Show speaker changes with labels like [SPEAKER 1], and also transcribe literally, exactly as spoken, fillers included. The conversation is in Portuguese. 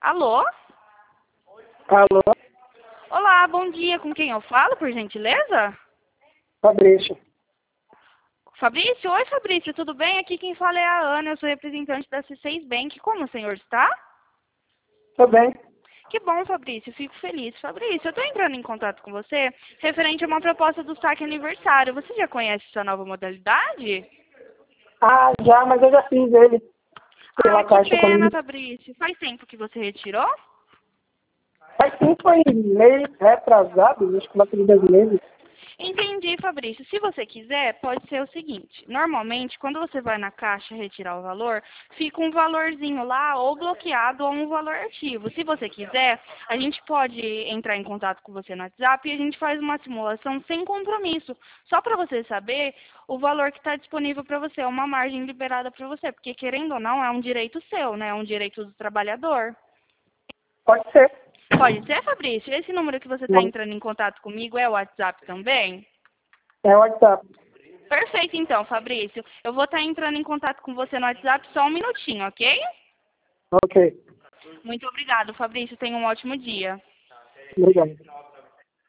[SPEAKER 1] Alô?
[SPEAKER 2] Alô,
[SPEAKER 1] Olá, bom dia. Com quem eu falo, por gentileza?
[SPEAKER 2] Fabrício.
[SPEAKER 1] Fabrício? Oi, Fabrício, tudo bem? Aqui quem fala é a Ana, eu sou representante da C seis Bank. Como o senhor está?
[SPEAKER 2] Tô bem.
[SPEAKER 1] Que bom, Fabrício, fico feliz. Fabrício, eu estou entrando em contato com você referente a uma proposta do saque aniversário. Você já conhece essa nova modalidade?
[SPEAKER 2] Ah, já, mas eu já fiz ele
[SPEAKER 1] Ah,
[SPEAKER 2] pela
[SPEAKER 1] que
[SPEAKER 2] caixa
[SPEAKER 1] pena,
[SPEAKER 2] comigo.
[SPEAKER 1] Fabrício. Faz tempo que você retirou?
[SPEAKER 2] Mas sim, foi meio retrasado, acho que uma trilha meses.
[SPEAKER 1] Entendi, Fabrício. Se você quiser, pode ser o seguinte. Normalmente, quando você vai na caixa retirar o valor, fica um valorzinho lá ou bloqueado ou um valor ativo. Se você quiser, a gente pode entrar em contato com você no WhatsApp e a gente faz uma simulação sem compromisso. Só para você saber o valor que está disponível para você, uma margem liberada para você. Porque, querendo ou não, é um direito seu, né? É um direito do trabalhador.
[SPEAKER 2] Pode ser.
[SPEAKER 1] Pode ser, Fabrício? Esse número que você está
[SPEAKER 2] Não,
[SPEAKER 1] entrando em contato comigo é o WhatsApp também?
[SPEAKER 2] é o WhatsApp.
[SPEAKER 1] Perfeito, então, Fabrício. Eu vou estar entrando em contato com você no WhatsApp só um minutinho, ok?
[SPEAKER 2] Ok,
[SPEAKER 1] Muito obrigado, Fabrício. Tenha um ótimo dia.
[SPEAKER 2] obrigado.